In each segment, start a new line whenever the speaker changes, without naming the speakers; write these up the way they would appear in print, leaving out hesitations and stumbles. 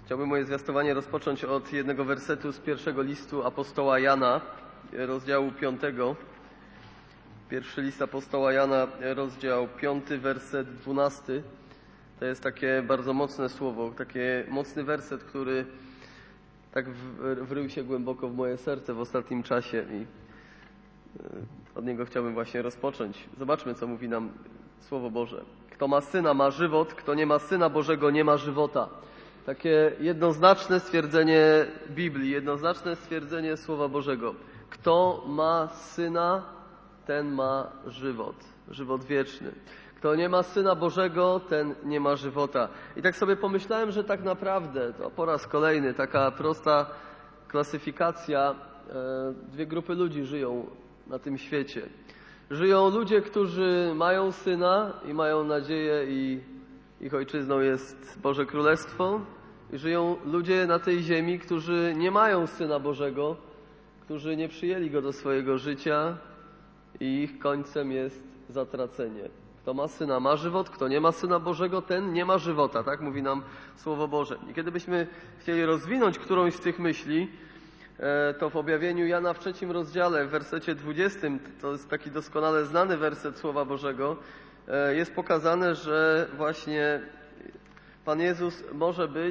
Chciałbym moje zwiastowanie rozpocząć od jednego wersetu z pierwszego listu apostoła Jana, rozdziału 5. Pierwszy list apostoła Jana, rozdział 5, werset 12. To jest takie bardzo mocne słowo, taki mocny werset, który tak wrył się głęboko w moje serce w ostatnim czasie i od niego chciałbym właśnie rozpocząć. Zobaczmy, co mówi nam Słowo Boże. Kto ma Syna, ma żywot, kto nie ma Syna Bożego, nie ma żywota. Takie jednoznaczne stwierdzenie Biblii, jednoznaczne stwierdzenie Słowa Bożego. Kto ma Syna, ten ma żywot, żywot wieczny. Kto nie ma Syna Bożego, ten nie ma żywota. I tak sobie pomyślałem, że tak naprawdę, to po raz kolejny, taka prosta klasyfikacja, dwie grupy ludzi żyją na tym świecie. Żyją ludzie, którzy mają Syna i mają nadzieję i ich ojczyzną jest Boże Królestwo. I żyją ludzie na tej ziemi, którzy nie mają Syna Bożego, którzy nie przyjęli Go do swojego życia i ich końcem jest zatracenie. Kto ma Syna, ma żywot, kto nie ma Syna Bożego, ten nie ma żywota, tak mówi nam Słowo Boże. I kiedy byśmy chcieli rozwinąć którąś z tych myśli, to w objawieniu Jana w 3 rozdziale, w wersecie 20, to jest taki doskonale znany werset Słowa Bożego, jest pokazane, że właśnie Pan Jezus może być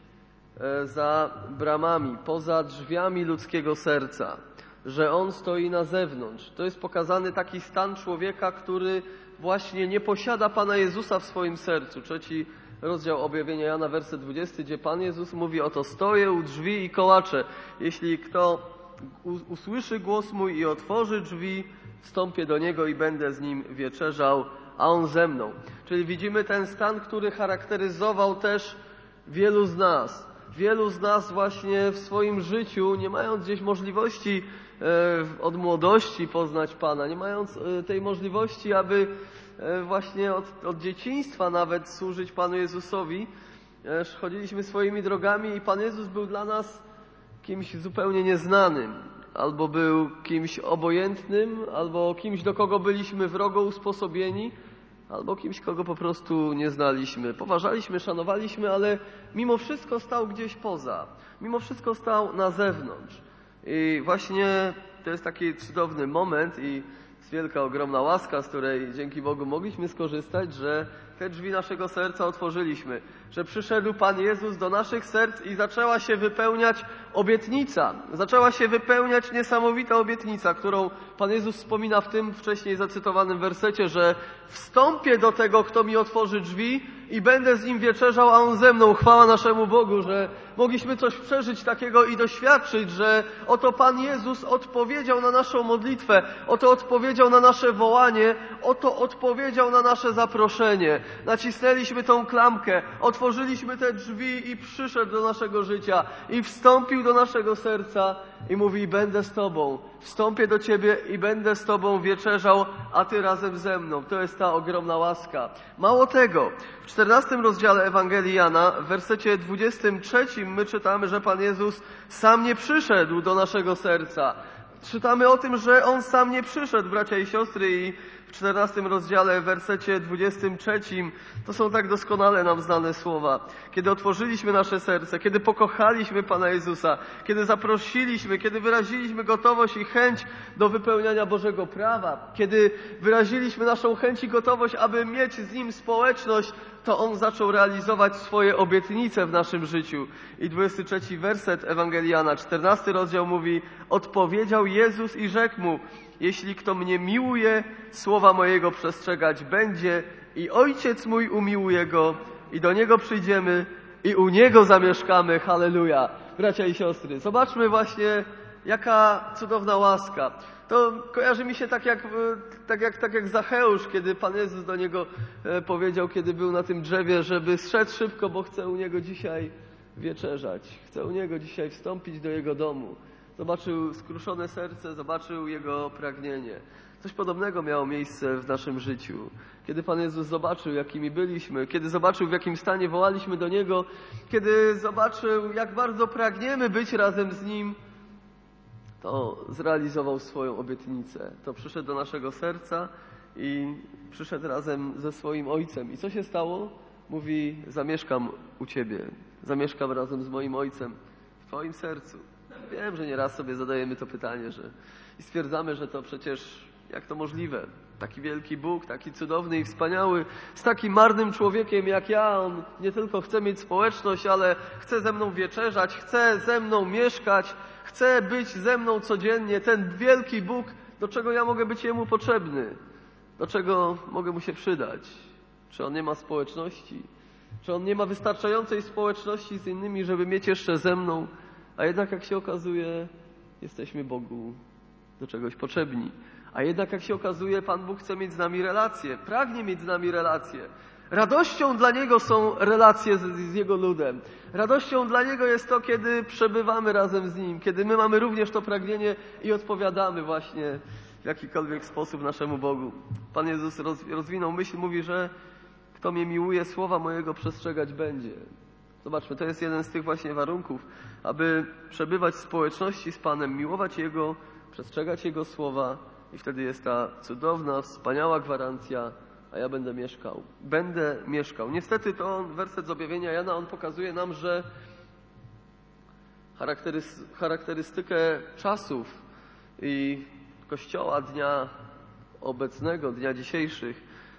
za bramami, poza drzwiami ludzkiego serca, że On stoi na zewnątrz. To jest pokazany taki stan człowieka, który właśnie nie posiada Pana Jezusa w swoim sercu. 3 rozdział objawienia Jana, werset 20, gdzie Pan Jezus mówi: oto stoję u drzwi i kołaczę. Jeśli kto usłyszy głos mój i otworzy drzwi, wstąpię do niego i będę z nim wieczerzał, a on ze mną. Czyli widzimy ten stan, który charakteryzował też wielu z nas. Wielu z nas właśnie w swoim życiu, nie mając gdzieś możliwości od młodości poznać Pana, nie mając tej możliwości, aby właśnie od dzieciństwa nawet służyć Panu Jezusowi, chodziliśmy swoimi drogami i Pan Jezus był dla nas kimś zupełnie nieznanym. Albo był kimś obojętnym, albo kimś, do kogo byliśmy wrogo usposobieni, albo kimś, kogo po prostu nie znaliśmy. Poważaliśmy, szanowaliśmy, ale mimo wszystko stał gdzieś poza. Mimo wszystko stał na zewnątrz. I właśnie to jest taki cudowny moment i jest wielka, ogromna łaska, z której dzięki Bogu mogliśmy skorzystać, że te drzwi naszego serca otworzyliśmy, że przyszedł Pan Jezus do naszych serc i zaczęła się wypełniać obietnica. Zaczęła się wypełniać niesamowita obietnica, którą Pan Jezus wspomina w tym wcześniej zacytowanym wersecie, że wstąpię do tego, kto mi otworzy drzwi i będę z nim wieczerzał, a on ze mną. Chwała naszemu Bogu, że mogliśmy coś przeżyć takiego i doświadczyć, że oto Pan Jezus odpowiedział na naszą modlitwę, oto odpowiedział na nasze wołanie, oto odpowiedział na nasze zaproszenie. Nacisnęliśmy tą klamkę, otworzyliśmy te drzwi i przyszedł do naszego życia i wstąpił do naszego serca i mówi: będę z Tobą, wstąpię do Ciebie i będę z Tobą wieczerzał, a Ty razem ze mną. To jest ta ogromna łaska. Mało tego, w 14 rozdziale Ewangelii Jana, w wersecie 23 my czytamy, że Pan Jezus sam nie przyszedł do naszego serca. Czytamy o tym, że On sam nie przyszedł, bracia i siostry, i w 14 rozdziale, w wersecie 23, to są tak doskonale nam znane słowa. Kiedy otworzyliśmy nasze serce, kiedy pokochaliśmy Pana Jezusa, kiedy zaprosiliśmy, kiedy wyraziliśmy gotowość i chęć do wypełniania Bożego prawa, kiedy wyraziliśmy naszą chęć i gotowość, aby mieć z Nim społeczność, to On zaczął realizować swoje obietnice w naszym życiu. I 23 werset Ewangelii Jana, 14 rozdział mówi: odpowiedział Jezus i rzekł mu: jeśli kto mnie miłuje, słowa mojego przestrzegać będzie i Ojciec mój umiłuje go i do Niego przyjdziemy i u Niego zamieszkamy. Halleluja! Bracia i siostry, zobaczmy właśnie, jaka cudowna łaska. To kojarzy mi się tak jak Zacheusz, kiedy Pan Jezus do niego powiedział, kiedy był na tym drzewie, żeby zszedł szybko, bo chce u Niego dzisiaj wieczerzać. Chce u Niego dzisiaj wstąpić do Jego domu. Zobaczył skruszone serce, zobaczył Jego pragnienie. Coś podobnego miało miejsce w naszym życiu. Kiedy Pan Jezus zobaczył, jakimi byliśmy, kiedy zobaczył, w jakim stanie wołaliśmy do Niego, kiedy zobaczył, jak bardzo pragniemy być razem z Nim, to zrealizował swoją obietnicę. To przyszedł do naszego serca i przyszedł razem ze swoim Ojcem. I co się stało? mówi: zamieszkam u Ciebie, zamieszkam razem z moim Ojcem w Twoim sercu. Wiem, że nieraz sobie zadajemy to pytanie, i stwierdzamy, że to przecież jak to możliwe? Taki wielki Bóg, taki cudowny i wspaniały, z takim marnym człowiekiem jak ja, On nie tylko chce mieć społeczność, ale chce ze mną wieczerzać, chce ze mną mieszkać, chce być ze mną codziennie. Ten wielki Bóg, do czego ja mogę być Jemu potrzebny? Do czego mogę Mu się przydać? Czy On nie ma społeczności? Czy On nie ma wystarczającej społeczności z innymi, żeby mieć jeszcze ze mną? A jednak, jak się okazuje, jesteśmy Bogu do czegoś potrzebni. A jednak, jak się okazuje, Pan Bóg chce mieć z nami relacje, pragnie mieć z nami relacje. Radością dla Niego są relacje z Jego ludem. Radością dla Niego jest to, kiedy przebywamy razem z Nim, kiedy my mamy również to pragnienie i odpowiadamy właśnie w jakikolwiek sposób naszemu Bogu. Pan Jezus rozwinął myśl, mówi, że kto mnie miłuje, słowa mojego przestrzegać będzie. Zobaczmy, to jest jeden z tych właśnie warunków, aby przebywać w społeczności z Panem, miłować Jego, przestrzegać Jego słowa i wtedy jest ta cudowna, wspaniała gwarancja: a ja będę mieszkał. Będę mieszkał. Niestety to werset z objawienia Jana, on pokazuje nam, że charakterystykę czasów i Kościoła dnia obecnego, dnia dzisiejszych,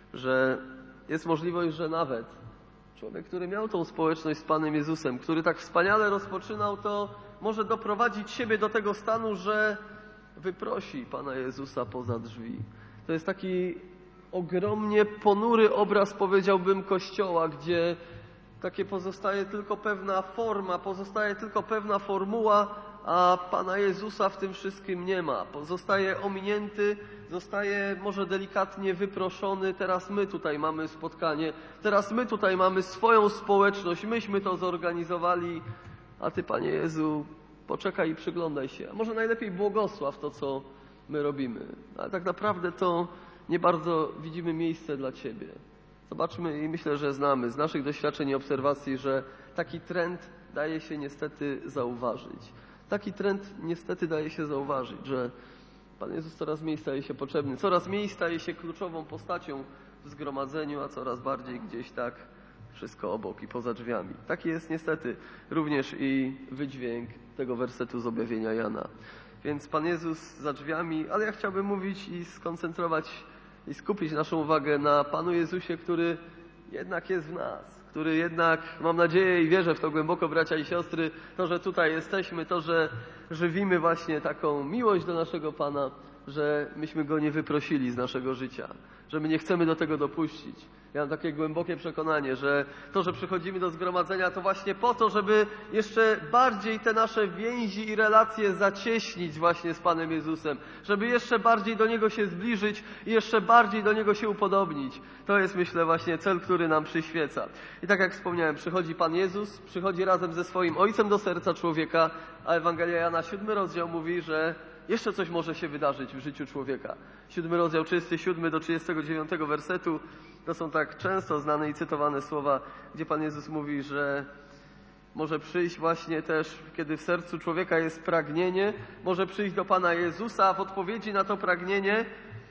że jest możliwość, że nawet człowiek, który miał tą społeczność z Panem Jezusem, który tak wspaniale rozpoczynał, to może doprowadzić siebie do tego stanu, że wyprosi Pana Jezusa poza drzwi. To jest taki ogromnie ponury obraz, powiedziałbym, Kościoła, gdzie takie pozostaje tylko pewna forma, pozostaje tylko pewna formuła, a Pana Jezusa w tym wszystkim nie ma. Zostaje ominięty, zostaje może delikatnie wyproszony. Teraz my tutaj mamy spotkanie, teraz my tutaj mamy swoją społeczność, myśmy to zorganizowali, a Ty, Panie Jezu, poczekaj i przyglądaj się. A może najlepiej błogosław to, co my robimy. Ale tak naprawdę to nie bardzo widzimy miejsce dla Ciebie. Zobaczmy i myślę, że znamy z naszych doświadczeń i obserwacji, że taki trend daje się niestety zauważyć. Taki trend niestety daje się zauważyć, że Pan Jezus coraz mniej staje się potrzebny, coraz mniej staje się kluczową postacią w zgromadzeniu, a coraz bardziej gdzieś tak wszystko obok i poza drzwiami. Taki jest niestety również i wydźwięk tego wersetu z objawienia Jana. Więc Pan Jezus za drzwiami, ale ja chciałbym mówić i skoncentrować i skupić naszą uwagę na Panu Jezusie, który jednak jest w nas, który jednak, mam nadzieję i wierzę w to głęboko, bracia i siostry, to, że tutaj jesteśmy, to, że żywimy właśnie taką miłość do naszego Pana, że myśmy Go nie wyprosili z naszego życia, że my nie chcemy do tego dopuścić. Ja mam takie głębokie przekonanie, że to, że przychodzimy do zgromadzenia, to właśnie po to, żeby jeszcze bardziej te nasze więzi i relacje zacieśnić właśnie z Panem Jezusem, żeby jeszcze bardziej do Niego się zbliżyć i jeszcze bardziej do Niego się upodobnić. To jest, myślę, właśnie cel, który nam przyświeca. I tak jak wspomniałem, przychodzi Pan Jezus, przychodzi razem ze swoim Ojcem do serca człowieka, a Ewangelia Jana 7 rozdział mówi, że jeszcze coś może się wydarzyć w życiu człowieka. 7 rozdział 37 do 39 wersetu to są tak często znane i cytowane słowa, gdzie Pan Jezus mówi, że może przyjść właśnie też, kiedy w sercu człowieka jest pragnienie, może przyjść do Pana Jezusa, a w odpowiedzi na to pragnienie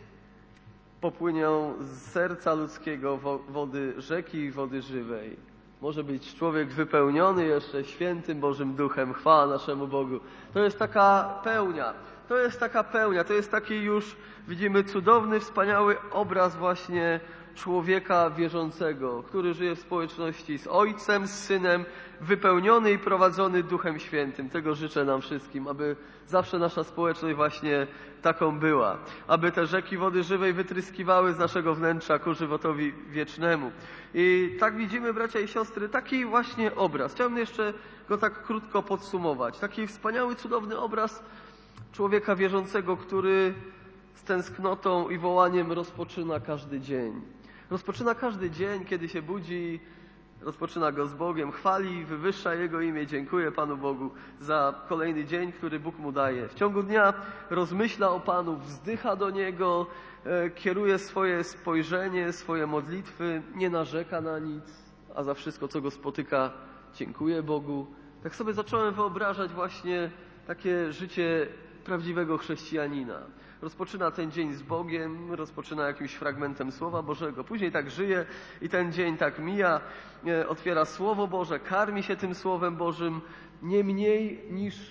popłyną z serca ludzkiego wody rzeki, wody żywej. Może być człowiek wypełniony jeszcze świętym Bożym Duchem. Chwała naszemu Bogu. To jest taka pełnia. To jest taki już, widzimy, cudowny, wspaniały obraz właśnie człowieka wierzącego, który żyje w społeczności z Ojcem, z Synem, wypełniony i prowadzony Duchem Świętym. Tego życzę nam wszystkim, aby zawsze nasza społeczność właśnie taką była. Aby te rzeki wody żywej wytryskiwały z naszego wnętrza ku żywotowi wiecznemu. I tak widzimy, bracia i siostry, taki właśnie obraz. Chciałbym jeszcze go tak krótko podsumować. Taki wspaniały, cudowny obraz człowieka wierzącego, który z tęsknotą i wołaniem rozpoczyna każdy dzień. Rozpoczyna każdy dzień, kiedy się budzi, rozpoczyna go z Bogiem, chwali, wywyższa Jego imię, dziękuję Panu Bogu za kolejny dzień, który Bóg mu daje. W ciągu dnia rozmyśla o Panu, wzdycha do Niego, kieruje swoje spojrzenie, swoje modlitwy, nie narzeka na nic, a za wszystko, co go spotyka, dziękuję Bogu. Tak sobie zacząłem wyobrażać właśnie takie życie prawdziwego chrześcijanina. Rozpoczyna ten dzień z Bogiem, rozpoczyna jakimś fragmentem Słowa Bożego, później tak żyje i ten dzień tak mija, otwiera Słowo Boże, karmi się tym Słowem Bożym nie mniej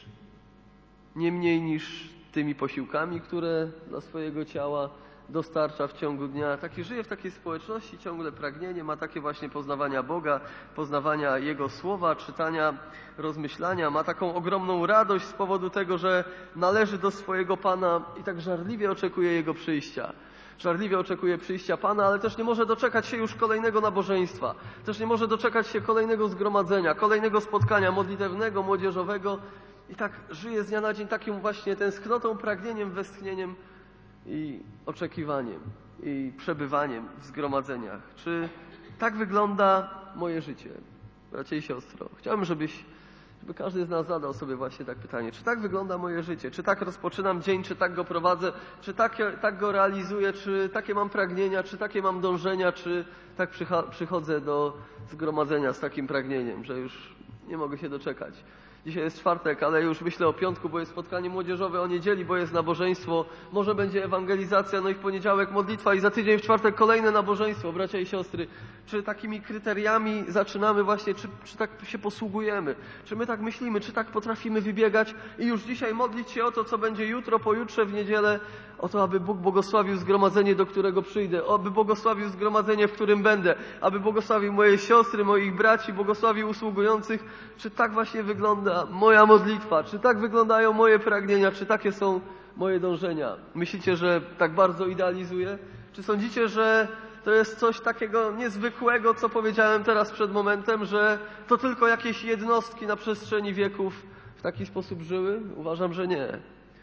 niż tymi posiłkami, które dla swojego ciała dostarcza w ciągu dnia. Żyje w takiej społeczności, ciągle pragnienie, ma takie właśnie poznawania Boga, poznawania Jego Słowa, czytania, rozmyślania, ma taką ogromną radość z powodu tego, że należy do swojego Pana i tak żarliwie oczekuje Jego przyjścia. Żarliwie oczekuje przyjścia Pana, ale też nie może doczekać się już kolejnego nabożeństwa. Też nie może doczekać się kolejnego zgromadzenia, kolejnego spotkania modlitewnego, młodzieżowego. I tak żyje z dnia na dzień takim właśnie tęsknotą, pragnieniem, westchnieniem i oczekiwaniem i przebywaniem w zgromadzeniach. Czy tak wygląda moje życie, bracia i siostro? Chciałbym, żeby każdy z nas zadał sobie właśnie tak pytanie. Czy tak wygląda moje życie? Czy tak rozpoczynam dzień? Czy tak go prowadzę? Czy tak go realizuję? Czy takie mam pragnienia? Czy takie mam dążenia? Czy tak przychodzę do zgromadzenia z takim pragnieniem, że już nie mogę się doczekać? Dzisiaj jest czwartek, ale już myślę o piątku, bo jest spotkanie młodzieżowe, o niedzieli, bo jest nabożeństwo, może będzie ewangelizacja, no i w poniedziałek modlitwa i za tydzień w czwartek kolejne nabożeństwo, bracia i siostry. Czy takimi kryteriami zaczynamy właśnie, czy tak się posługujemy? Czy my tak myślimy, czy tak potrafimy wybiegać i już dzisiaj modlić się o to, co będzie jutro, pojutrze, w niedzielę, o to, aby Bóg błogosławił zgromadzenie, do którego przyjdę, aby błogosławił zgromadzenie, w którym będę, aby błogosławił moje siostry, moich braci, błogosławił usługujących. Czy tak właśnie wygląda moja modlitwa? Czy tak wyglądają moje pragnienia? Czy takie są moje dążenia? Myślicie, że tak bardzo idealizuję? Czy sądzicie, że to jest coś takiego niezwykłego, co powiedziałem teraz przed momentem, że to tylko jakieś jednostki na przestrzeni wieków w taki sposób żyły? Uważam, że nie.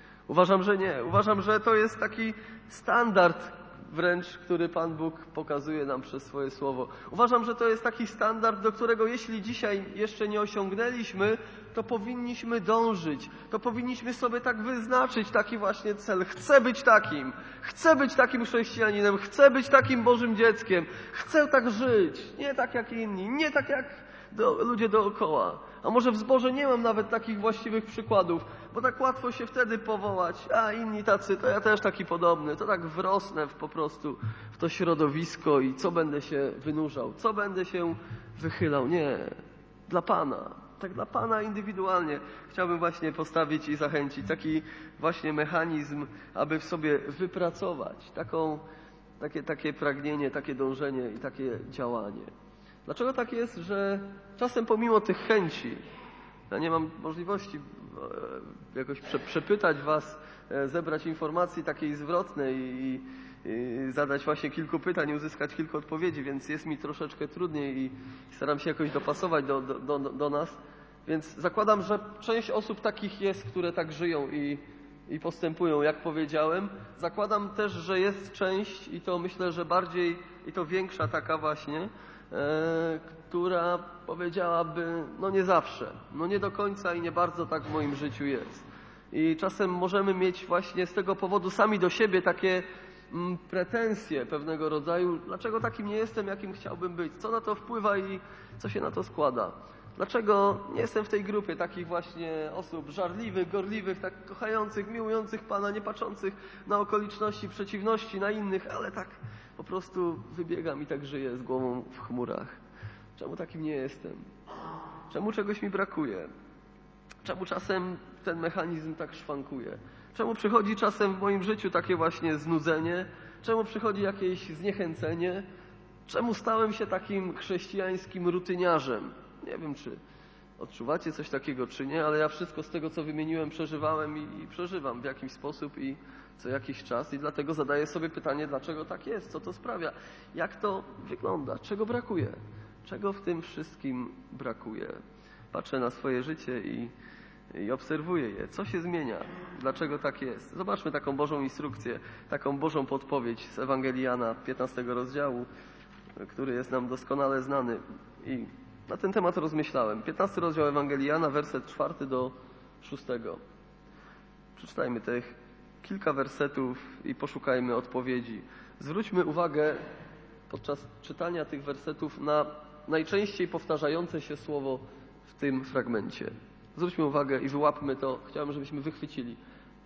Uważam, że to jest taki standard wręcz, który Pan Bóg pokazuje nam przez swoje Słowo. Uważam, że to jest taki standard, do którego jeśli dzisiaj jeszcze nie osiągnęliśmy, to powinniśmy dążyć. To powinniśmy sobie tak wyznaczyć taki właśnie cel. Chcę być takim chrześcijaninem, chcę być takim Bożym dzieckiem, chcę tak żyć, nie tak jak inni, nie tak jak ludzie dookoła. A może w zborze nie mam nawet takich właściwych przykładów, bo tak łatwo się wtedy powołać, a inni tacy, to ja też taki podobny, to tak wrosnę po prostu w to środowisko i co będę się wynurzał, co będę się wychylał. Nie, dla Pana, tak dla Pana indywidualnie chciałbym właśnie postawić i zachęcić taki właśnie mechanizm, aby w sobie wypracować takie pragnienie, takie dążenie i takie działanie. Dlaczego tak jest, że czasem pomimo tych chęci, ja nie mam możliwości jakoś przepytać Was, zebrać informacji takiej zwrotnej i zadać właśnie kilku pytań, uzyskać kilku odpowiedzi, więc jest mi troszeczkę trudniej i staram się jakoś dopasować do nas. Więc zakładam, że część osób takich jest, które tak żyją i postępują, jak powiedziałem. Zakładam też, że jest część i to myślę, że bardziej i to większa taka właśnie, która powiedziałaby, no nie zawsze, no nie do końca i nie bardzo tak w moim życiu jest. I czasem możemy mieć właśnie z tego powodu sami do siebie takie pretensje pewnego rodzaju, dlaczego takim nie jestem, jakim chciałbym być, co na to wpływa i co się na to składa. Dlaczego nie jestem w tej grupie takich właśnie osób żarliwych, gorliwych, tak kochających, miłujących Pana, nie patrzących na okoliczności, przeciwności, na innych, ale tak po prostu wybiegam i tak żyję z głową w chmurach. Czemu takim nie jestem? Czemu czegoś mi brakuje? Czemu czasem ten mechanizm tak szwankuje? Czemu przychodzi czasem w moim życiu takie właśnie znudzenie? Czemu przychodzi jakieś zniechęcenie? Czemu stałem się takim chrześcijańskim rutyniarzem? Nie wiem, czy odczuwacie coś takiego, czy nie, ale ja wszystko z tego, co wymieniłem, przeżywałem i przeżywam w jakiś sposób i co jakiś czas i dlatego zadaję sobie pytanie, dlaczego tak jest, co to sprawia, jak to wygląda, czego brakuje, czego w tym wszystkim brakuje. Patrzę na swoje życie i obserwuję je, co się zmienia, dlaczego tak jest. Zobaczmy taką Bożą instrukcję, taką Bożą podpowiedź z Ewangelii Jana, 15 rozdziału, który jest nam doskonale znany i na ten temat rozmyślałem. 15 rozdział Ewangelii Jana, werset 4 do 6. Przeczytajmy tych kilka wersetów i poszukajmy odpowiedzi. Zwróćmy uwagę podczas czytania tych wersetów na najczęściej powtarzające się słowo w tym fragmencie. Zwróćmy uwagę i wyłapmy to. Chciałbym, żebyśmy wychwycili.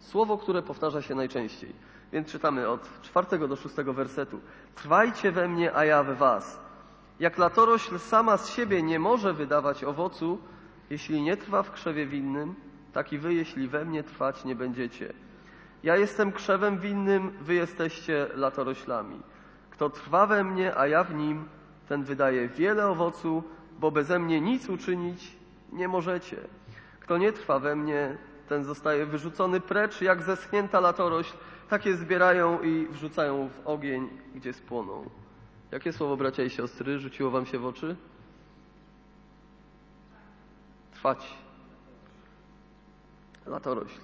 Słowo, które powtarza się najczęściej. Więc czytamy od 4 do 6 wersetu. Trwajcie we mnie, a ja w was. Jak latorośl sama z siebie nie może wydawać owocu, jeśli nie trwa w krzewie winnym, tak i wy, jeśli we mnie trwać nie będziecie. Ja jestem krzewem winnym, wy jesteście latoroślami. Kto trwa we mnie, a ja w nim, ten wydaje wiele owocu, bo beze mnie nic uczynić nie możecie. Kto nie trwa we mnie, ten zostaje wyrzucony precz, jak zeschnięta latorośl, takie zbierają i wrzucają w ogień, gdzie spłoną. Jakie słowo, bracia i siostry, rzuciło wam się w oczy? Trwać. Latorośl.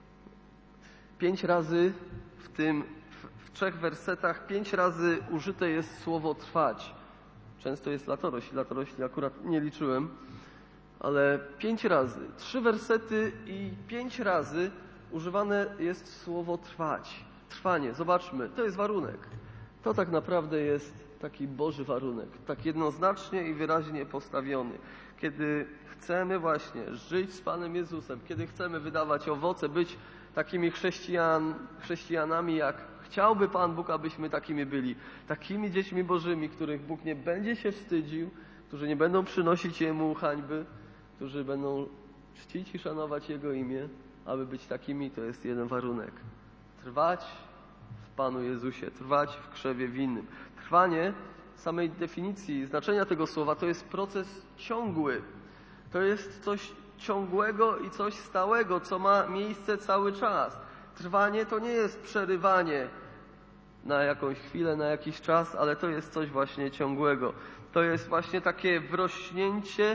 5 razy w 3 wersetach 5 razy użyte jest słowo trwać. Często jest latorośl. Latorośli akurat nie liczyłem, ale 5 razy. 3 wersety i 5 razy używane jest słowo trwać. Trwanie. Zobaczmy, to jest warunek. To tak naprawdę jest taki Boży warunek. Tak jednoznacznie i wyraźnie postawiony. Kiedy chcemy właśnie żyć z Panem Jezusem, kiedy chcemy wydawać owoce, być takimi chrześcijanami, jak chciałby Pan Bóg, abyśmy takimi byli. Takimi dziećmi Bożymi, których Bóg nie będzie się wstydził, którzy nie będą przynosić Jemu hańby, którzy będą czcić i szanować Jego imię. Aby być takimi, to jest jeden warunek. Trwać w Panu Jezusie, trwać w krzewie winnym. Trwanie, samej definicji, znaczenia tego słowa, to jest proces ciągły. To jest coś ciągłego i coś stałego, co ma miejsce cały czas. Trwanie to nie jest przerywanie na jakąś chwilę, na jakiś czas, ale to jest coś właśnie ciągłego. To jest właśnie takie wrośnięcie,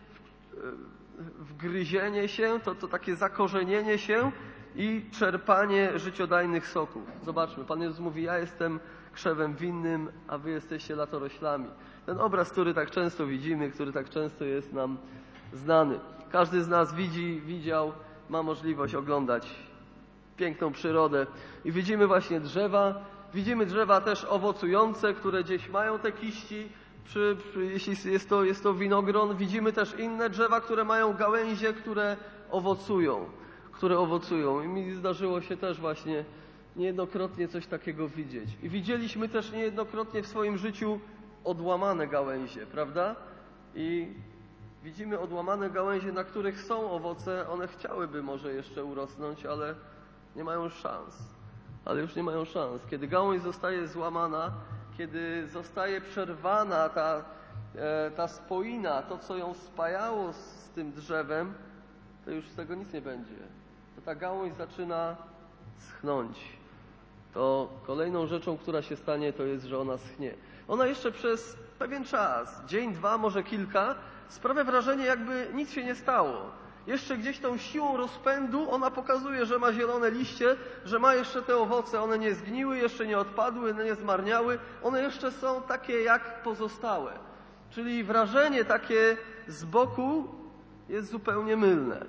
wgryzienie się, to takie zakorzenienie się i czerpanie życiodajnych soków. Zobaczmy, Pan Jezus mówi, ja jestem krzewem winnym, a wy jesteście latoroślami. Ten obraz, który tak często widzimy, który tak często jest nam znany. Każdy z nas widział, ma możliwość oglądać piękną przyrodę i widzimy właśnie drzewa. Widzimy drzewa też owocujące, które gdzieś mają te kiści, jeśli jest to winogron. Widzimy też inne drzewa, które mają gałęzie, które owocują. I mi zdarzyło się też właśnie niejednokrotnie coś takiego widzieć. I widzieliśmy też niejednokrotnie w swoim życiu odłamane gałęzie, prawda? I widzimy odłamane gałęzie, na których są owoce. One chciałyby może jeszcze urosnąć, ale nie mają już szans. Kiedy gałąź zostaje złamana, kiedy zostaje przerwana ta spoina, to co ją spajało z tym drzewem, to już z tego nic nie będzie. To ta gałąź zaczyna schnąć. To kolejną rzeczą, która się stanie, to jest, że ona schnie. Ona jeszcze przez pewien czas, dzień, 2, może kilka, sprawia wrażenie, jakby nic się nie stało. Jeszcze gdzieś tą siłą rozpędu ona pokazuje, że ma zielone liście, że ma jeszcze te owoce. One nie zgniły, jeszcze nie odpadły, nie zmarniały. One jeszcze są takie jak pozostałe. Czyli wrażenie takie z boku jest zupełnie mylne.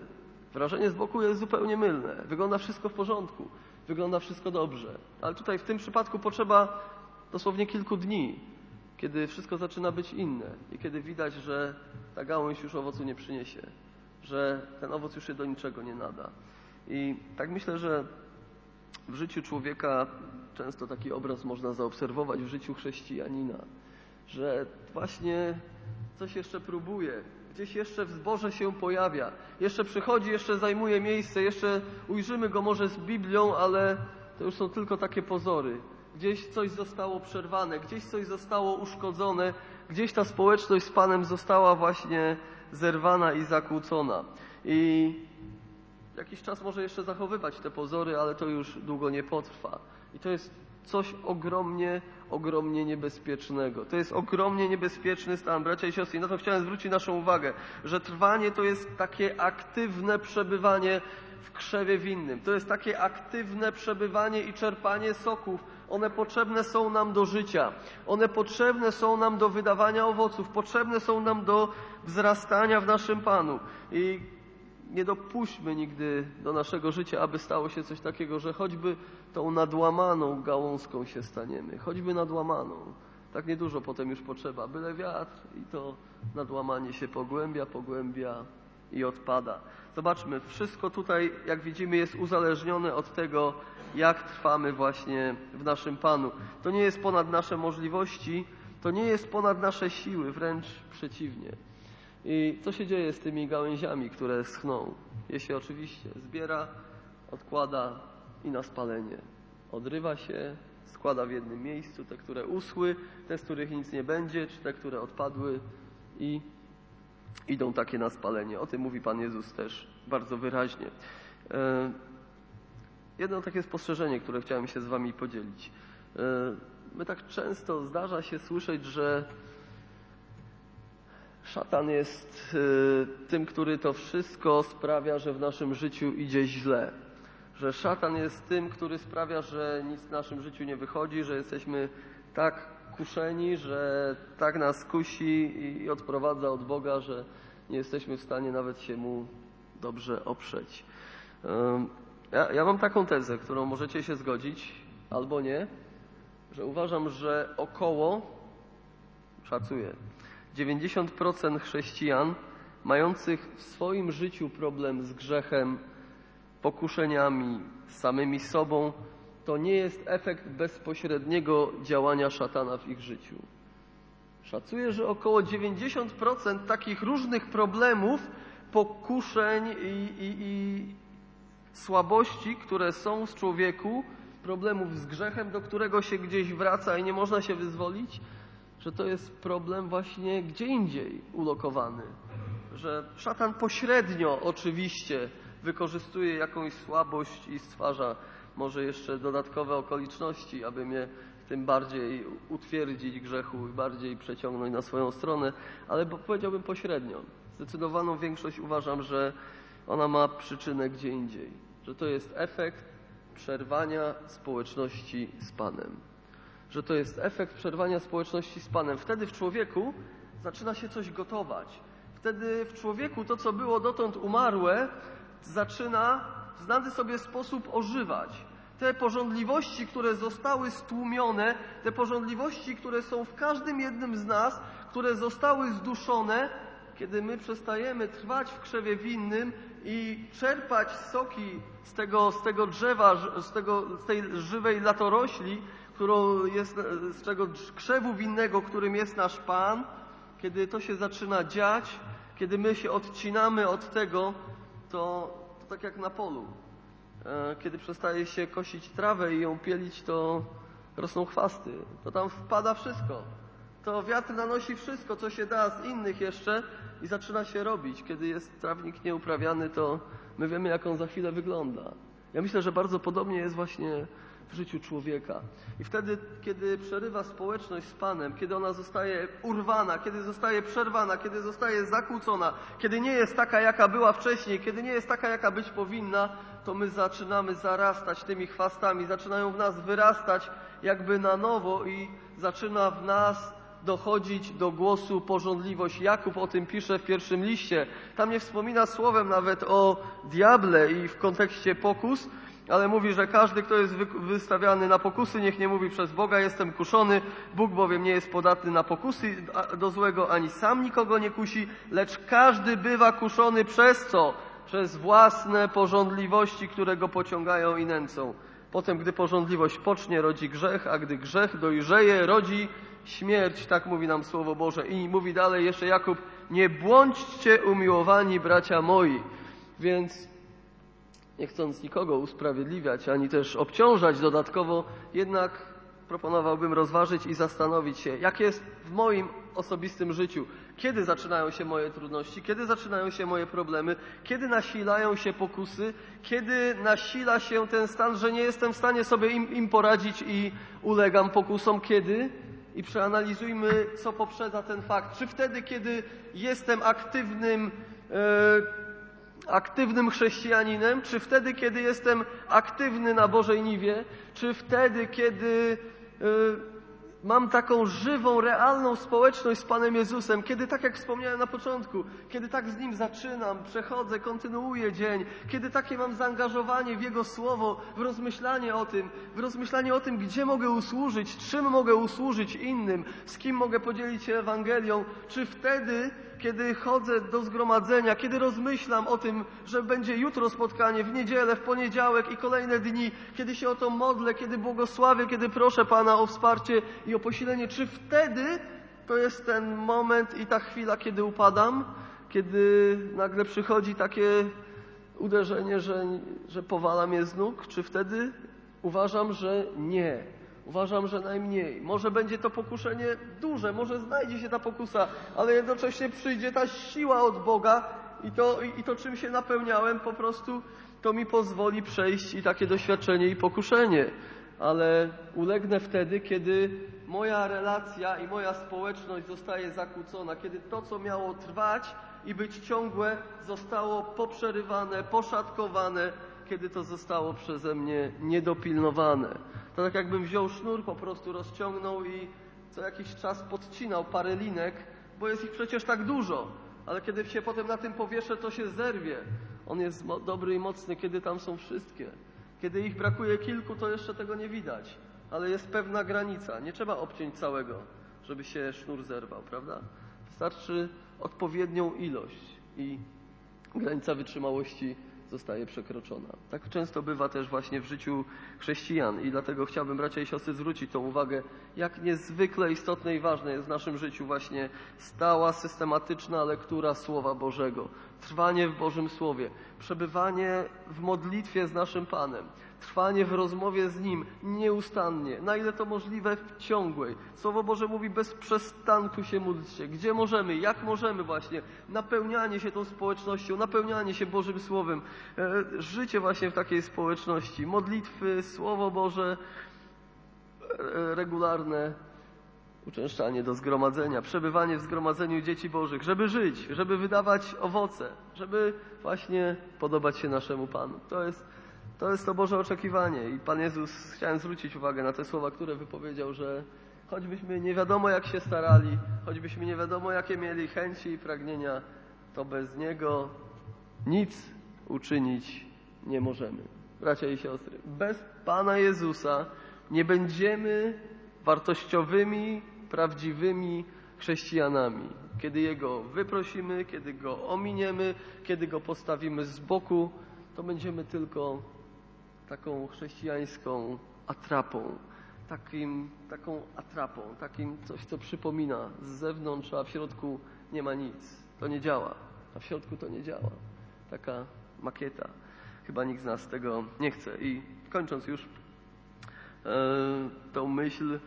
Wygląda wszystko w porządku. Wygląda wszystko dobrze. Ale tutaj w tym przypadku potrzeba dosłownie kilku dni, kiedy wszystko zaczyna być inne i kiedy widać, że ta gałąź już owocu nie przyniesie, że ten owoc już się do niczego nie nada. I tak myślę, że w życiu człowieka często taki obraz można zaobserwować w życiu chrześcijanina, że właśnie coś jeszcze próbuje, gdzieś jeszcze w zborze się pojawia, jeszcze przychodzi, jeszcze zajmuje miejsce, jeszcze ujrzymy go może z Biblią, ale to już są tylko takie pozory. Gdzieś coś zostało przerwane, gdzieś coś zostało uszkodzone, gdzieś ta społeczność z Panem została właśnie zerwana i zakłócona. I jakiś czas może jeszcze zachowywać te pozory, ale to już długo nie potrwa. I to jest coś ogromnie niebezpiecznego. To jest ogromnie niebezpieczny stan, bracia i siostry. I na to chciałem zwrócić naszą uwagę, że trwanie to jest takie aktywne przebywanie w krzewie winnym. To jest takie aktywne przebywanie i czerpanie soków. One potrzebne są nam do życia. One potrzebne są nam do wydawania owoców. Potrzebne są nam do wzrastania w naszym Panu. I nie dopuśćmy nigdy do naszego życia, aby stało się coś takiego, że choćby tą nadłamaną gałązką się staniemy. Choćby nadłamaną. Tak niedużo potem już potrzeba. Byle wiatr i to nadłamanie się pogłębia i odpada. Zobaczmy, wszystko tutaj, jak widzimy, jest uzależnione od tego, jak trwamy właśnie w naszym Panu. To nie jest ponad nasze możliwości, to nie jest ponad nasze siły, wręcz przeciwnie. I co się dzieje z tymi gałęziami, które schną? Je się oczywiście zbiera, odkłada i na spalenie. Odrywa się, składa w jednym miejscu, te, które uschły, te, z których nic nie będzie, czy te, które odpadły i idą takie na spalenie. O tym mówi Pan Jezus też bardzo wyraźnie. Jedno takie spostrzeżenie, które chciałem się z Wami podzielić. My tak często zdarza się słyszeć, że szatan jest tym, który to wszystko sprawia, że w naszym życiu idzie źle. Że szatan jest tym, który sprawia, że nic w naszym życiu nie wychodzi, że jesteśmy tak kuszeni, że tak nas kusi i odprowadza od Boga, że nie jesteśmy w stanie nawet się Mu dobrze oprzeć. Ja mam taką tezę, którą możecie się zgodzić albo nie, że uważam, że szacuję, 90% chrześcijan mających w swoim życiu problem z grzechem, pokuszeniami, samymi sobą, to nie jest efekt bezpośredniego działania szatana w ich życiu. Szacuję, że około 90% takich różnych problemów, pokuszeń i słabości, które są w człowieku, problemów z grzechem, do którego się gdzieś wraca i nie można się wyzwolić, że to jest problem właśnie gdzie indziej ulokowany. Że szatan pośrednio oczywiście wykorzystuje jakąś słabość i stwarza może jeszcze dodatkowe okoliczności, aby mnie w tym bardziej utwierdzić grzechu i bardziej przeciągnąć na swoją stronę, ale powiedziałbym pośrednio. Zdecydowaną większość uważam, że ona ma przyczynę gdzie indziej. Że to jest efekt przerwania społeczności z Panem. Że to jest efekt przerwania społeczności z Panem. Wtedy w człowieku zaczyna się coś gotować. Wtedy w człowieku to, co było dotąd umarłe, zaczyna w znany sobie sposób ożywać. Te pożądliwości, które zostały stłumione, te pożądliwości, które są w każdym jednym z nas, które zostały zduszone, kiedy my przestajemy trwać w krzewie winnym i czerpać soki z tego drzewa, z tej żywej latorośli, którą jest, z tego krzewu winnego, którym jest nasz Pan, kiedy to się zaczyna dziać, kiedy my się odcinamy od tego, to tak jak na polu. Kiedy przestaje się kosić trawę i ją pielić, to rosną chwasty. To tam wpada wszystko. To wiatr nanosi wszystko, co się da z innych jeszcze i zaczyna się robić. Kiedy jest trawnik nieuprawiany, to my wiemy, jak on za chwilę wygląda. Ja myślę, że bardzo podobnie jest właśnie w życiu człowieka. I wtedy, kiedy przerywa społeczność z Panem, kiedy ona zostaje urwana, kiedy zostaje przerwana, kiedy zostaje zakłócona, kiedy nie jest taka, jaka była wcześniej, kiedy nie jest taka, jaka być powinna, to my zaczynamy zarastać tymi chwastami, zaczynają w nas wyrastać jakby na nowo i zaczyna w nas dochodzić do głosu pożądliwość. Jakub o tym pisze w pierwszym liście. Tam nie wspomina słowem nawet o diable i w kontekście pokus, ale mówi, że każdy, kto jest wystawiany na pokusy, niech nie mówi przez Boga, jestem kuszony. Bóg bowiem nie jest podatny na pokusy do złego, ani sam nikogo nie kusi, lecz każdy bywa kuszony przez co? Przez własne pożądliwości, które go pociągają i nęcą. Potem, gdy pożądliwość pocznie, rodzi grzech, a gdy grzech dojrzeje, rodzi śmierć. Tak mówi nam Słowo Boże. I mówi dalej jeszcze Jakub, nie bądźcie umiłowani, bracia moi. Więc nie chcąc nikogo usprawiedliwiać, ani też obciążać dodatkowo, jednak proponowałbym rozważyć i zastanowić się, jak jest w moim osobistym życiu. Kiedy zaczynają się moje trudności, kiedy zaczynają się moje problemy, kiedy nasilają się pokusy, kiedy nasila się ten stan, że nie jestem w stanie sobie im poradzić i ulegam pokusom, kiedy? I przeanalizujmy, co poprzedza ten fakt. Czy wtedy, kiedy jestem aktywnym chrześcijaninem, czy wtedy, kiedy jestem aktywny na Bożej niwie, czy wtedy, kiedy mam taką żywą, realną społeczność z Panem Jezusem, kiedy, tak jak wspomniałem na początku, kiedy tak z Nim zaczynam, przechodzę, kontynuuję dzień, kiedy takie mam zaangażowanie w Jego Słowo, w rozmyślanie o tym, gdzie mogę usłużyć, czym mogę usłużyć innym, z kim mogę podzielić się Ewangelią, czy wtedy kiedy chodzę do zgromadzenia, kiedy rozmyślam o tym, że będzie jutro spotkanie, w niedzielę, w poniedziałek i kolejne dni, kiedy się o to modlę, kiedy błogosławię, kiedy proszę Pana o wsparcie i o posilenie, czy wtedy to jest ten moment i ta chwila, kiedy upadam, kiedy nagle przychodzi takie uderzenie, że powala mnie z nóg, czy wtedy uważam, że nie. Uważam, że najmniej. Może będzie to pokuszenie duże, może znajdzie się ta pokusa, ale jednocześnie przyjdzie ta siła od Boga i to czym się napełniałem, po prostu to mi pozwoli przejść i takie doświadczenie i pokuszenie. Ale ulegnę wtedy, kiedy moja relacja i moja społeczność zostaje zakłócona, kiedy to, co miało trwać i być ciągłe, zostało poprzerywane, poszatkowane, kiedy to zostało przeze mnie niedopilnowane. To tak jakbym wziął sznur, po prostu rozciągnął i co jakiś czas podcinał parę linek, bo jest ich przecież tak dużo, ale kiedy się potem na tym powieszę, to się zerwie. On jest dobry i mocny, kiedy tam są wszystkie. Kiedy ich brakuje kilku, to jeszcze tego nie widać, ale jest pewna granica. Nie trzeba obciąć całego, żeby się sznur zerwał, prawda? Wystarczy odpowiednią ilość i granica wytrzymałości zostaje przekroczona. Tak często bywa też właśnie w życiu chrześcijan i dlatego chciałbym, bracia i siostry, zwrócić tą uwagę, jak niezwykle istotne i ważne jest w naszym życiu właśnie stała, systematyczna lektura Słowa Bożego, trwanie w Bożym Słowie, przebywanie w modlitwie z naszym Panem, trwanie w rozmowie z Nim nieustannie, na ile to możliwe w ciągłej. Słowo Boże mówi, bez przestanku się módlcie. Gdzie możemy, jak możemy właśnie, napełnianie się tą społecznością, napełnianie się Bożym Słowem, życie właśnie w takiej społeczności, modlitwy, Słowo Boże, regularne uczęszczanie do zgromadzenia, przebywanie w zgromadzeniu dzieci Bożych, żeby żyć, żeby wydawać owoce, żeby właśnie podobać się naszemu Panu. To jest to Boże oczekiwanie i Pan Jezus, chciałem zwrócić uwagę na te słowa, które wypowiedział, że choćbyśmy nie wiadomo jak się starali, choćbyśmy nie wiadomo jakie mieli chęci i pragnienia, to bez Niego nic uczynić nie możemy. Bracia i siostry, bez Pana Jezusa nie będziemy wartościowymi, prawdziwymi chrześcijanami. Kiedy Jego wyprosimy, kiedy Go ominiemy, kiedy Go postawimy z boku, to będziemy tylko taką chrześcijańską atrapą, takim coś, co przypomina z zewnątrz, a w środku nie ma nic. To nie działa, a w środku to nie działa. Taka makieta. Chyba nikt z nas tego nie chce. I kończąc już tą myśl,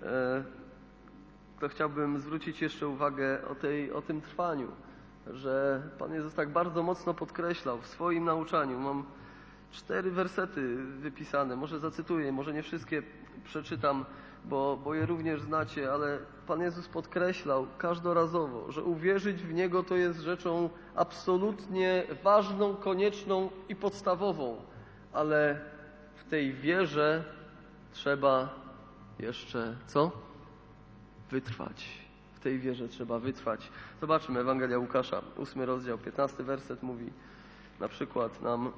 to chciałbym zwrócić jeszcze uwagę o tym trwaniu, że Pan Jezus tak bardzo mocno podkreślał w swoim nauczaniu. Mam 4 wersety wypisane, może zacytuję, może nie wszystkie przeczytam, bo je również znacie, ale Pan Jezus podkreślał każdorazowo, że uwierzyć w Niego to jest rzeczą absolutnie ważną, konieczną i podstawową, ale w tej wierze trzeba jeszcze co? Wytrwać. W tej wierze trzeba wytrwać. Zobaczmy Ewangelia Łukasza, 8 rozdział, 15 werset mówi na przykład nam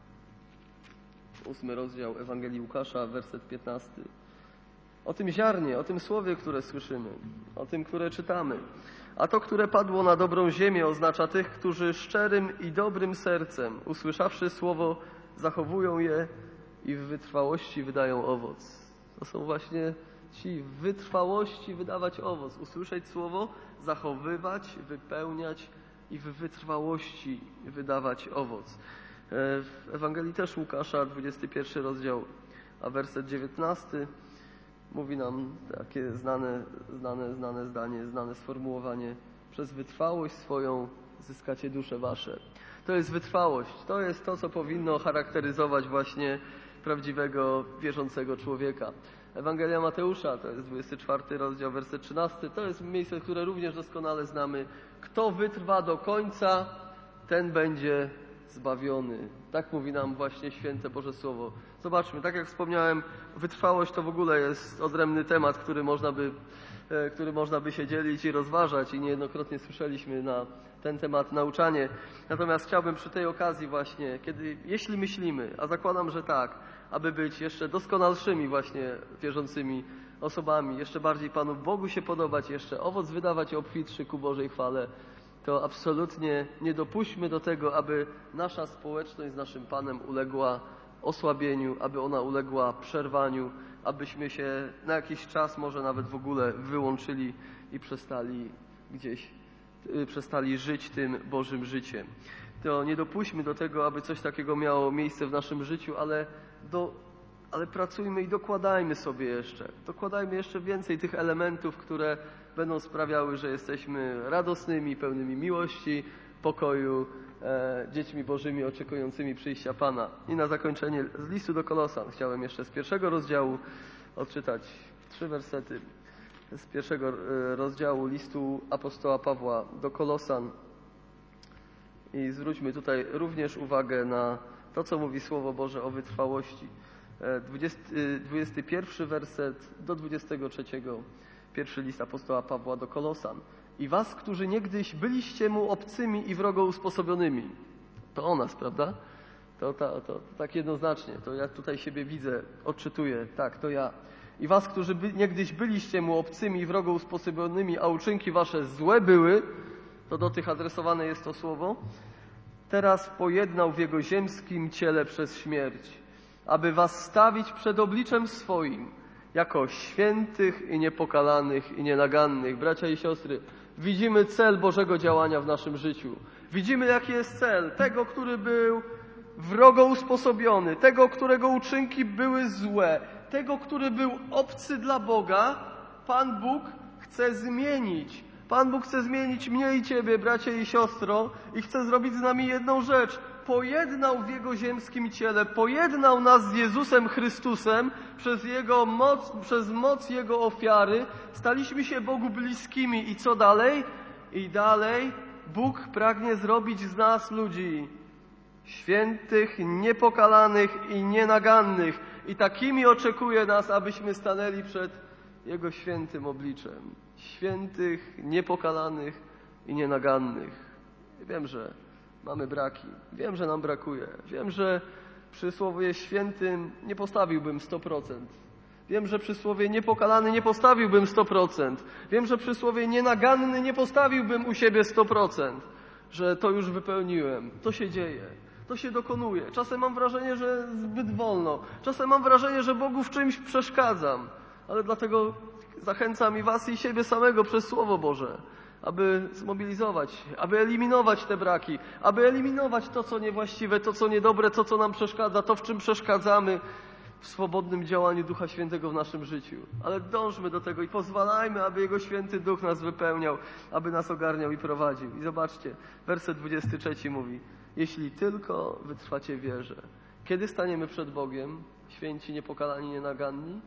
8 rozdział Ewangelii Łukasza, werset 15. O tym ziarnie, o tym słowie, które słyszymy, o tym, które czytamy. A to, które padło na dobrą ziemię, oznacza tych, którzy szczerym i dobrym sercem, usłyszawszy słowo, zachowują je i w wytrwałości wydają owoc. To są właśnie ci w wytrwałości wydawać owoc. Usłyszeć słowo, zachowywać, wypełniać i w wytrwałości wydawać owoc. W Ewangelii też Łukasza, 21 rozdział, a werset 19 mówi nam takie znane zdanie, znane sformułowanie: przez wytrwałość swoją zyskacie dusze wasze. To jest wytrwałość. To jest to, co powinno charakteryzować właśnie prawdziwego, wierzącego człowieka. Ewangelia Mateusza, to jest 24 rozdział, werset 13. To jest miejsce, które również doskonale znamy. Kto wytrwa do końca, ten będzie zbawiony. Tak mówi nam właśnie święte Boże Słowo. Zobaczmy, tak jak wspomniałem, wytrwałość to w ogóle jest odrębny temat, który można by się dzielić i rozważać i niejednokrotnie słyszeliśmy na ten temat nauczanie. Natomiast chciałbym przy tej okazji właśnie, jeśli myślimy, a zakładam, że tak, aby być jeszcze doskonalszymi właśnie wierzącymi osobami, jeszcze bardziej Panu Bogu się podobać, jeszcze owoc wydawać obfitszy ku Bożej chwale, to absolutnie nie dopuśćmy do tego, aby nasza społeczność z naszym Panem uległa osłabieniu, aby ona uległa przerwaniu, abyśmy się na jakiś czas może nawet w ogóle wyłączyli i przestali żyć tym Bożym życiem. To nie dopuśćmy do tego, aby coś takiego miało miejsce w naszym życiu, ale pracujmy i dokładajmy jeszcze więcej tych elementów, które będą sprawiały, że jesteśmy radosnymi, pełnymi miłości, pokoju, dziećmi Bożymi oczekującymi przyjścia Pana. I na zakończenie z listu do Kolosan chciałem jeszcze z 1 rozdziału odczytać 3 wersety z 1 rozdziału listu apostoła Pawła do Kolosan. I zwróćmy tutaj również uwagę na to, co mówi Słowo Boże o wytrwałości. 21 werset do 23. Pierwszy list apostoła Pawła do Kolosan. I was, którzy niegdyś byliście mu obcymi i wrogo usposobionymi. To o nas, prawda? To tak jednoznacznie. To ja tutaj siebie widzę, odczytuję. Tak, to ja. I was, którzy niegdyś byliście mu obcymi i wrogo usposobionymi, a uczynki wasze złe były, to do tych adresowane jest to słowo, teraz pojednał w jego ziemskim ciele przez śmierć, aby was stawić przed obliczem swoim, jako świętych i niepokalanych i nienagannych. Bracia i siostry, widzimy cel Bożego działania w naszym życiu. Widzimy, jaki jest cel tego, który był wrogo usposobiony, tego, którego uczynki były złe, tego, który był obcy dla Boga. Pan Bóg chce zmienić. Pan Bóg chce zmienić mnie i ciebie, bracie i siostro, i chce zrobić z nami jedną rzecz. Pojednał w Jego ziemskim ciele, pojednał nas z Jezusem Chrystusem przez moc Jego ofiary. Staliśmy się Bogu bliskimi. I co dalej? I dalej Bóg pragnie zrobić z nas ludzi świętych, niepokalanych i nienagannych. I takimi oczekuje nas, abyśmy stanęli przed Jego świętym obliczem. Świętych, niepokalanych i nienagannych. Wiem, że mamy braki. Wiem, że nam brakuje. Wiem, że przy słowie świętym nie postawiłbym 100%. Wiem, że przy słowie niepokalany nie postawiłbym 100%. Wiem, że przy słowie nienaganny nie postawiłbym u siebie 100%. Że to już wypełniłem. To się dzieje. To się dokonuje. Czasem mam wrażenie, że zbyt wolno. Czasem mam wrażenie, że Bogu w czymś przeszkadzam. Ale dlatego zachęcam i was, i siebie samego przez Słowo Boże, aby zmobilizować, aby eliminować te braki, aby eliminować to, co niewłaściwe, to, co niedobre, to, co nam przeszkadza, to, w czym przeszkadzamy w swobodnym działaniu Ducha Świętego w naszym życiu. Ale dążmy do tego i pozwalajmy, aby Jego Święty Duch nas wypełniał, aby nas ogarniał i prowadził. I zobaczcie, werset 23 mówi: jeśli tylko wytrwacie w wierze. Kiedy staniemy przed Bogiem, święci, niepokalani, nienaganni?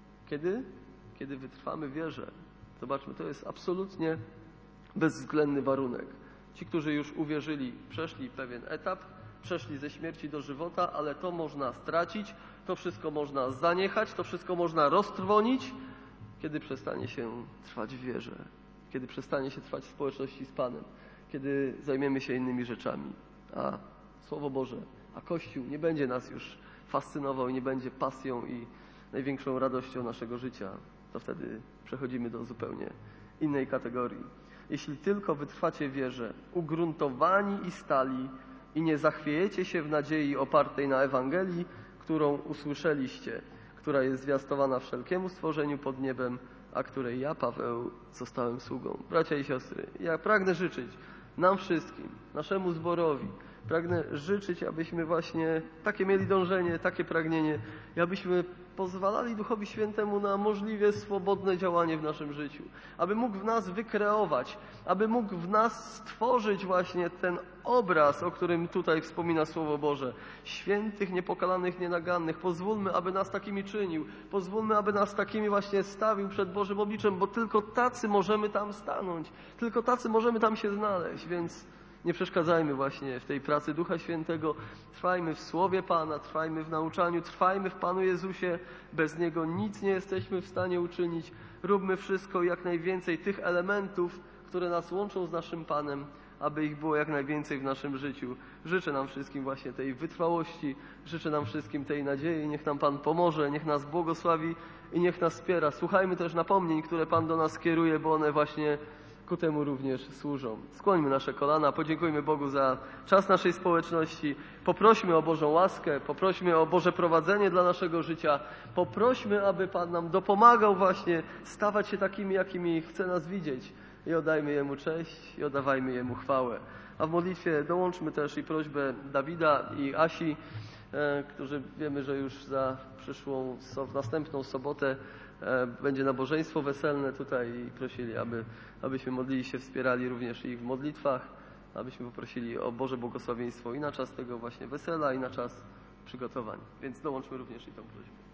Kiedy wytrwamy w wierze. Zobaczmy, to jest absolutnie bezwzględny warunek. Ci, którzy już uwierzyli, przeszli pewien etap, przeszli ze śmierci do żywota, ale to można stracić, to wszystko można zaniechać, to wszystko można roztrwonić, kiedy przestanie się trwać w wierze, kiedy przestanie się trwać w społeczności z Panem, kiedy zajmiemy się innymi rzeczami. A Słowo Boże, a Kościół nie będzie nas już fascynował i nie będzie pasją i największą radością naszego życia, to wtedy przechodzimy do zupełnie innej kategorii. Jeśli tylko wytrwacie w wierze, ugruntowani i stali i nie zachwiejecie się w nadziei opartej na Ewangelii, którą usłyszeliście, która jest zwiastowana wszelkiemu stworzeniu pod niebem, a której ja, Paweł, zostałem sługą. Bracia i siostry, ja pragnę życzyć nam wszystkim, naszemu zborowi, pragnę życzyć, abyśmy właśnie takie mieli dążenie, takie pragnienie i abyśmy pozwalali Duchowi Świętemu na możliwie swobodne działanie w naszym życiu. Aby mógł w nas wykreować, aby mógł w nas stworzyć właśnie ten obraz, o którym tutaj wspomina Słowo Boże. Świętych, niepokalanych, nienagannych. Pozwólmy, aby nas takimi czynił. Pozwólmy, aby nas takimi właśnie stawił przed Bożym obliczem, bo tylko tacy możemy tam stanąć. Tylko tacy możemy tam się znaleźć, więc nie przeszkadzajmy właśnie w tej pracy Ducha Świętego. Trwajmy w Słowie Pana, trwajmy w nauczaniu, trwajmy w Panu Jezusie. Bez Niego nic nie jesteśmy w stanie uczynić. Róbmy wszystko, jak najwięcej tych elementów, które nas łączą z naszym Panem, aby ich było jak najwięcej w naszym życiu. Życzę nam wszystkim właśnie tej wytrwałości, życzę nam wszystkim tej nadziei. Niech nam Pan pomoże, niech nas błogosławi i niech nas wspiera. Słuchajmy też napomnień, które Pan do nas kieruje, bo one właśnie ku temu również służą. Skłońmy nasze kolana, podziękujmy Bogu za czas naszej społeczności, poprośmy o Bożą łaskę, poprośmy o Boże prowadzenie dla naszego życia, poprośmy, aby Pan nam dopomagał właśnie stawać się takimi, jakimi chce nas widzieć i oddajmy Jemu cześć i oddawajmy Jemu chwałę. A w modlitwie dołączmy też i prośbę Dawida i Asi, którzy wiemy, że już w następną sobotę będzie nabożeństwo weselne tutaj i prosili, abyśmy modlili się, wspierali również ich w modlitwach, abyśmy poprosili o Boże błogosławieństwo i na czas tego właśnie wesela, i na czas przygotowań. Więc dołączmy również i tą prośbę.